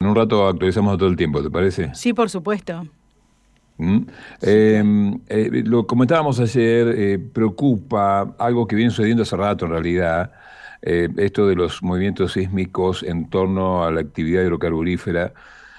un rato actualizamos todo el tiempo, ¿te parece? Sí, por supuesto. ¿Mm? Sí, claro. Lo comentábamos ayer, preocupa algo que viene sucediendo hace rato en realidad, esto de los movimientos sísmicos en torno a la actividad hidrocarburífera,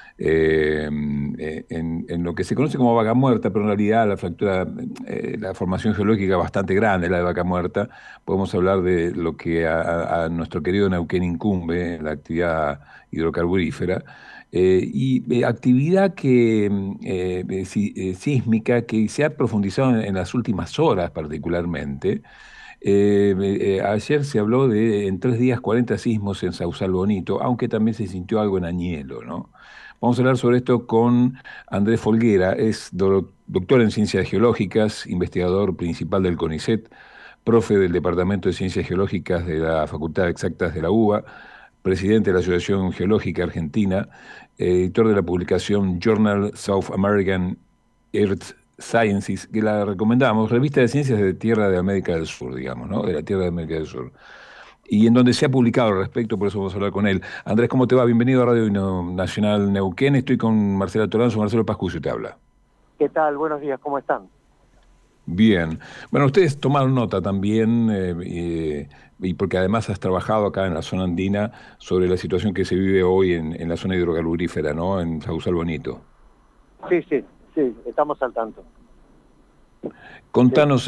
en lo que se conoce como Vaca Muerta, pero en realidad la fractura, la formación geológica es bastante grande, la de Vaca Muerta. Podemos hablar de lo que a nuestro querido Neuquén incumbe, la actividad hidrocarburífera. Actividad que, sísmica que se ha profundizado en las últimas horas particularmente. Ayer se habló de en 3 días 40 sismos en Sausal Bonito, aunque también se sintió algo en Añelo, ¿no? Vamos a hablar sobre esto con Andrés Folguera, es doctor en Ciencias Geológicas, investigador principal del CONICET, profe del Departamento de Ciencias Geológicas de la Facultad de Exactas de la UBA, presidente de la Asociación Geológica Argentina, editor de la publicación Journal South American Earth Sciences, que la recomendamos, revista de ciencias de Tierra de América del Sur, digamos, ¿no? De la Tierra de América del Sur. Y en donde se ha publicado al respecto, por eso vamos a hablar con él. Andrés, ¿cómo te va? Bienvenido a Nacional Neuquén. Estoy con Marcela Toranzo, Marcelo Pascucio te habla. ¿Qué tal? Buenos días, ¿cómo están? Bien. Bueno, ustedes tomaron nota también, y porque además has trabajado acá en la zona andina sobre la situación que se vive hoy en la zona hidrocarburífera, ¿no? En Sausal Bonito. Sí, sí, sí, estamos al tanto. Sí. Contanos,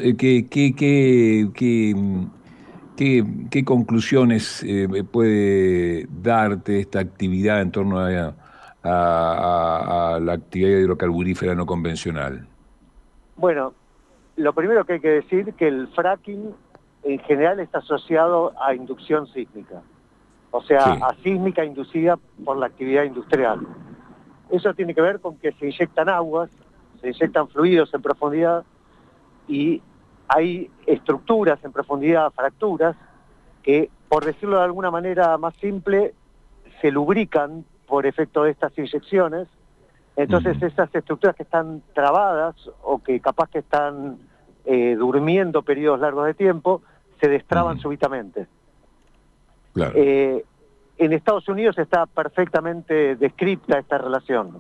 qué conclusiones puede darte esta actividad en torno a la actividad hidrocarburífera no convencional. Bueno, lo primero que hay que decir es que el fracking en general está asociado a inducción sísmica, o sea, Sí. a sísmica inducida por la actividad industrial. Eso tiene que ver con que se inyectan aguas, se inyectan fluidos en profundidad y hay estructuras en profundidad, fracturas, que, por decirlo de alguna manera más simple, se lubrican por efecto de estas inyecciones. Entonces esas estructuras que están trabadas o que capaz que están durmiendo periodos largos de tiempo, se destraban súbitamente. Claro. En Estados Unidos está perfectamente descripta esta relación.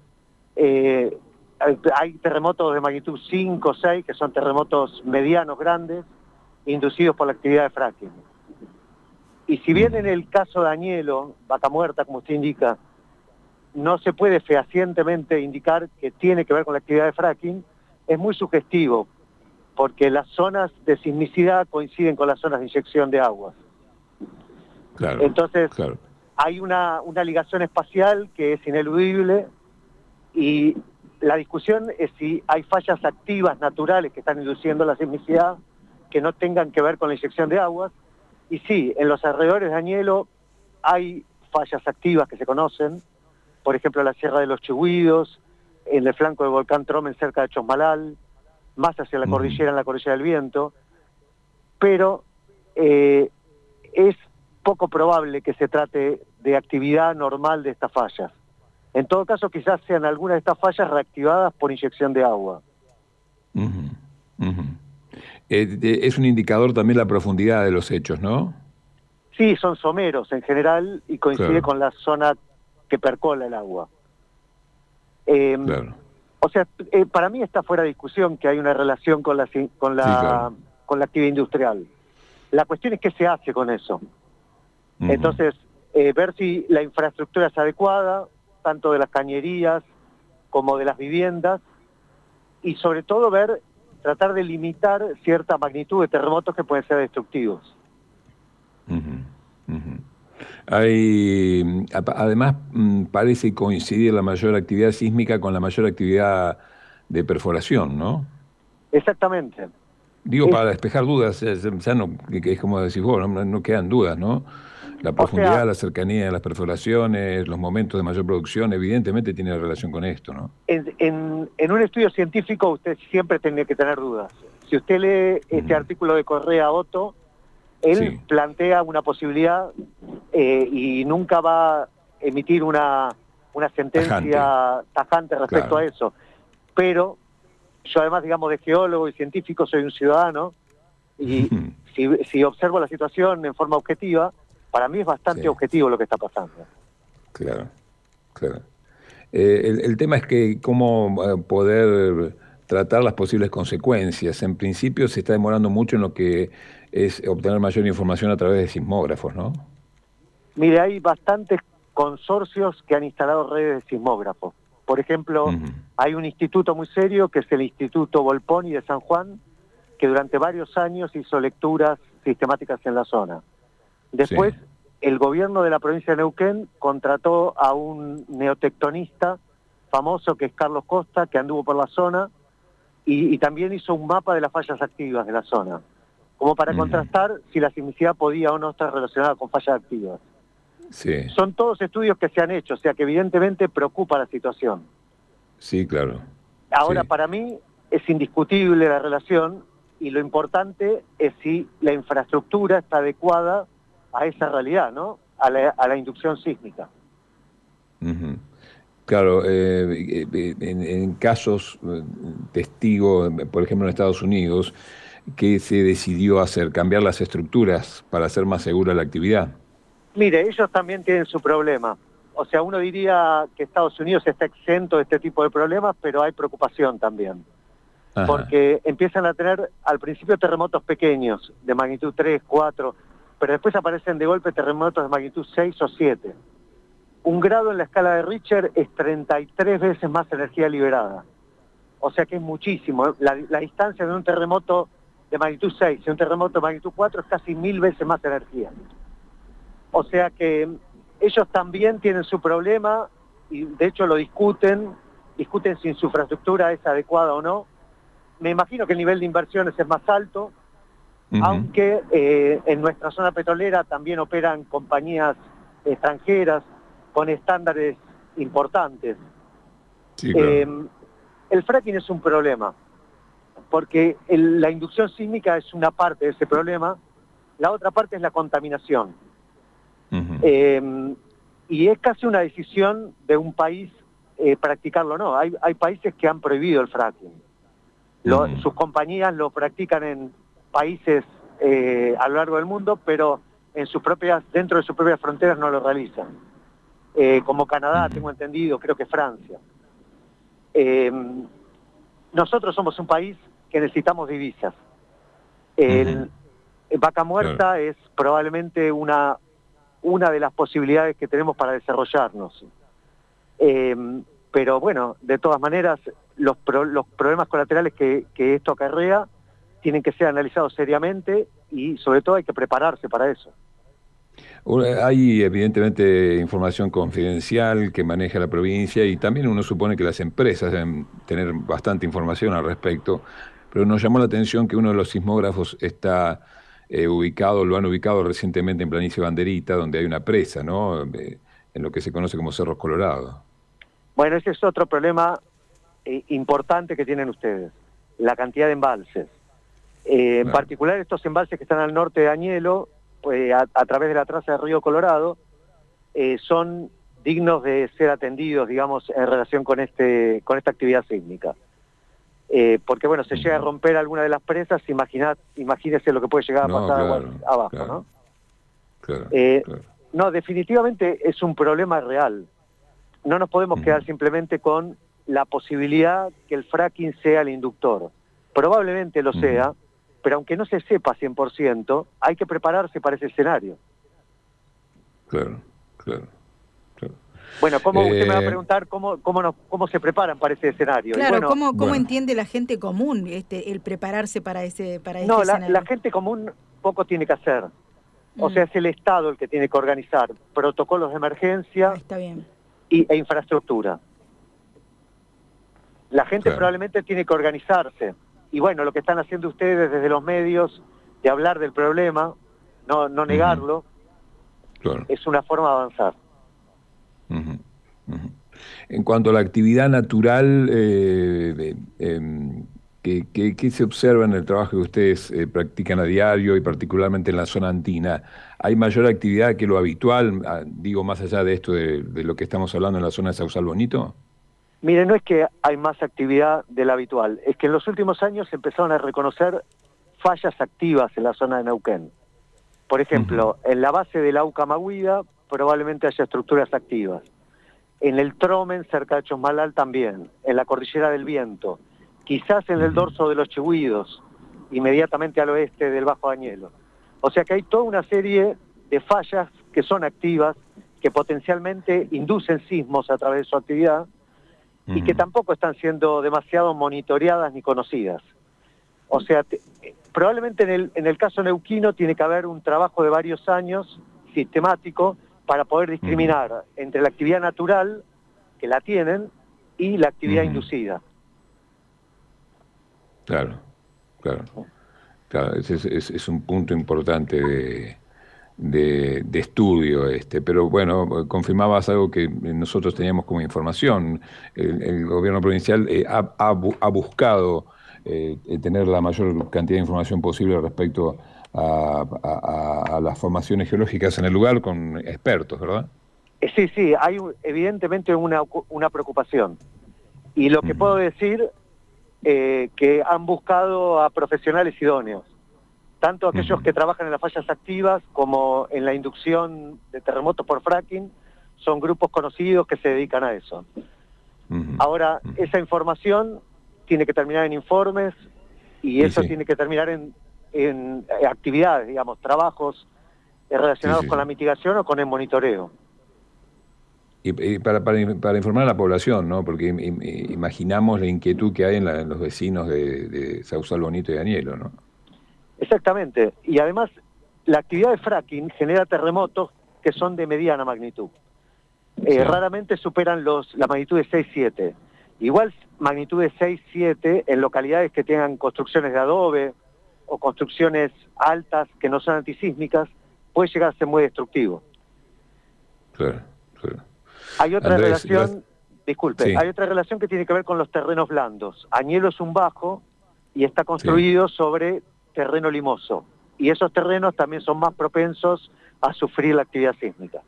Hay terremotos de magnitud 5 o 6, que son terremotos medianos, grandes, inducidos por la actividad de fracking. Y si bien en el caso de Añelo, Vaca Muerta, como usted indica, no se puede fehacientemente indicar que tiene que ver con la actividad de fracking, es muy sugestivo, porque las zonas de sismicidad coinciden con las zonas de inyección de aguas. Claro, Entonces, claro. hay una ligación espacial que es ineludible y la discusión es si hay fallas activas naturales que están induciendo la sismicidad que no tengan que ver con la inyección de aguas. Y sí, en los alrededores de Añelo hay fallas activas que se conocen, por ejemplo, la Sierra de los Chigüidos, en el flanco del volcán Tromen cerca de Chosmalal, más hacia la cordillera, en la Cordillera del Viento, pero es poco probable que se trate de actividad normal de estas fallas. En todo caso, quizás sean algunas de estas fallas reactivadas por inyección de agua. Es un indicador también la profundidad de los hechos, ¿no? Sí, son someros en general y coincide Claro, con la zona que percola el agua. claro. O sea, para mí está fuera de discusión que hay una relación con Sí, claro. con la actividad industrial. La cuestión es qué se hace con eso. Entonces, ver si la infraestructura es adecuada, tanto de las cañerías como de las viviendas, y sobre todo tratar de limitar cierta magnitud de terremotos que pueden ser destructivos. Además, parece coincidir la mayor actividad sísmica con la mayor actividad de perforación, ¿no? Exactamente. Digo, Es, para despejar dudas, ya no, que es como decís vos, no quedan dudas, ¿no? La o sea, profundidad, la cercanía de las perforaciones, los momentos de mayor producción, evidentemente tiene relación con esto, ¿no? en un estudio científico usted siempre tiene que tener dudas. Si usted lee este artículo de Correa Otto, él Sí, plantea una posibilidad y nunca va a emitir una tajante, sentencia tajante respecto a claro. eso. Pero yo además, digamos, de geólogo y científico soy un ciudadano y si observo la situación en forma objetiva, para mí es bastante Sí, objetivo lo que está pasando. claro. claro. El tema es que cómo poder tratar las posibles consecuencias. En principio se está demorando mucho en lo que es obtener mayor información a través de sismógrafos, ¿no? Mire, hay bastantes consorcios que han instalado redes de sismógrafos. Por ejemplo, Ujú. hay un instituto muy serio que es el Instituto Volponi de San Juan, que durante varios años hizo lecturas sistemáticas en la zona. Sí. Después, el gobierno de la provincia de Neuquén contrató a un neotectonista famoso que es Carlos Costa, que anduvo por la zona, y también hizo un mapa de las fallas activas de la zona, como para Ujú. contrastar si la sismicidad podía o no estar relacionada con fallas activas. Sí, Son todos estudios que se han hecho, o sea que evidentemente preocupa la situación. sí, claro. Ahora, Sí. para mí es indiscutible la relación y lo importante es si la infraestructura está adecuada a esa realidad, ¿no? A la inducción sísmica. Ujú. Claro, en casos testigo, por ejemplo en Estados Unidos, ¿qué se decidió hacer? Cambiar las estructuras para hacer más segura la actividad. Mire, ellos también tienen su problema. O sea, uno diría que Estados Unidos está exento de este tipo de problemas, pero hay preocupación también. Ajá. Porque empiezan a tener al principio terremotos pequeños, de magnitud 3, 4, pero después aparecen de golpe terremotos de magnitud 6 o 7. Un grado en la escala de Richter es 33 veces más energía liberada. O sea que es muchísimo. La distancia de un terremoto de magnitud 6 y un terremoto de magnitud 4 es casi 1000 veces más energía. O sea que ellos también tienen su problema y de hecho lo discuten si su infraestructura es adecuada o no. Me imagino que el nivel de inversiones es más alto, Ujú. aunque en nuestra zona petrolera también operan compañías extranjeras con estándares importantes. Sí, claro. Eh, el fracking es un problema, porque la inducción sísmica es una parte de ese problema, la otra parte es la contaminación. Ujú. Y es casi una decisión de un país practicarlo o no. Hay países que han prohibido el fracking. Ujú. Sus compañías lo practican en países a lo largo del mundo, pero dentro de sus propias fronteras no lo realizan. Como Canadá, Ujú. tengo entendido, creo que Francia. Eh, Nosotros somos un país que necesitamos divisas. Ujú. El, Vaca Claro. Muerta es probablemente una de las posibilidades que tenemos para desarrollarnos. Eh, pero bueno, de todas maneras, los problemas colaterales que esto acarrea tienen que ser analizados seriamente y sobre todo hay que prepararse para eso. Hay evidentemente información confidencial que maneja la provincia y también uno supone que las empresas deben tener bastante información al respecto, pero nos llamó la atención que uno de los sismógrafos está ubicado, lo han ubicado recientemente en Planicie Banderita, donde hay una presa, ¿no? En lo que se conoce como Cerros Colorado. Bueno, ese es otro problema importante que tienen ustedes, la cantidad de embalses. En Claro. particular estos embalses que están al norte de Añelo, pues, a través de la traza del río Colorado, son dignos de ser atendidos, digamos, en relación con esta actividad sísmica. Porque bueno, se llega a Ujú. romper alguna de las presas, imagínese lo que puede llegar a No, pasar aguas claro, abajo, claro, ¿no? claro, Eh, claro. no, definitivamente es un problema real. No nos podemos Ujú. quedar simplemente con la posibilidad que el fracking sea el inductor. Probablemente lo Ujú. sea, pero aunque no se sepa 100%, hay que prepararse para ese escenario. Claro, claro, claro. Bueno, usted me va a Eh, preguntar cómo se preparan para ese escenario. Y Claro, bueno, ¿cómo bueno, entiende la gente común el prepararse para este no, la escenario? gente común poco tiene que hacer. O Mm, sea, es el Estado el que tiene que organizar protocolos de emergencia está bien. e infraestructura. La gente claro. probablemente tiene que organizarse. Y bueno, lo que están haciendo ustedes desde los medios de hablar del problema, no Ujú. negarlo, Claro. es una forma de avanzar. Ujú, ujú. En cuanto a la actividad natural, ¿qué se observa en el trabajo que ustedes practican a diario y particularmente en la zona andina? ¿Hay mayor actividad que lo habitual? Digo, más allá de esto de lo que estamos hablando en la zona de Sausal Bonito. Mire, no es que hay más actividad de la habitual, es que en los últimos años se empezaron a reconocer fallas activas en la zona de Neuquén. Por Ujú. ejemplo, en la base de la Ucamahuida probablemente haya estructuras activas. en el Tromen, cerca de Chosmalal también, en la Cordillera del Viento, quizás en el dorso de los Chihuidos, inmediatamente al oeste del Bajo Añelo. O sea que hay toda una serie de fallas que son activas, que potencialmente inducen sismos a través de su actividad y que tampoco están siendo demasiado monitoreadas ni conocidas. O sea, probablemente en el caso neuquino tiene que haber un trabajo de varios años sistemático para poder discriminar entre la actividad natural, que la tienen, y la actividad inducida. Claro, claro. Claro, es un punto importante de estudio pero bueno, confirmabas algo que nosotros teníamos como información. El gobierno provincial ha buscado tener la mayor cantidad de información posible respecto a las formaciones geológicas en el lugar con expertos, ¿verdad? Sí, hay evidentemente una preocupación. Y lo que puedo decir, que han buscado a profesionales idóneos, tanto aquellos que trabajan en las fallas activas como en la inducción de terremotos por fracking, son grupos conocidos que se dedican a eso. Ahora, esa información tiene que terminar en informes y eso tiene que terminar en actividades, digamos, trabajos relacionados con la mitigación o con el monitoreo. Y para informar a la población, ¿no? Porque imaginamos la inquietud que hay en los vecinos de Sausal Bonito y Añelo, ¿no? Exactamente. Y además, la actividad de fracking genera terremotos que son de mediana magnitud. Raramente superan la magnitud de 6-7. Igual magnitud de 6-7 en localidades que tengan construcciones de adobe o construcciones altas que no son antisísmicas, puede llegar a ser muy destructivo. Claro. Hay otra Andrés, relación, hay otra relación que tiene que ver con los terrenos blandos. Añelo es un bajo y está construido sobre terreno limoso. Y esos terrenos también son más propensos a sufrir la actividad sísmica.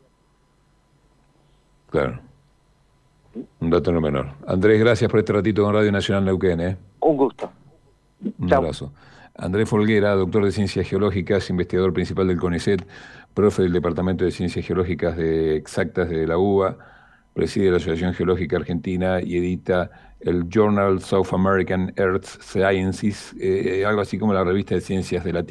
Claro. Un dato no menor. Andrés, gracias por este ratito con Radio Nacional Neuquén. Un gusto. Un abrazo. Andrés Folguera, doctor de Ciencias Geológicas, investigador principal del CONICET, profe del Departamento de Ciencias Geológicas Exactas de la UBA, preside la Asociación Geológica Argentina y edita el Journal South American Earth Sciences, algo así como la revista de Ciencias de la Tierra.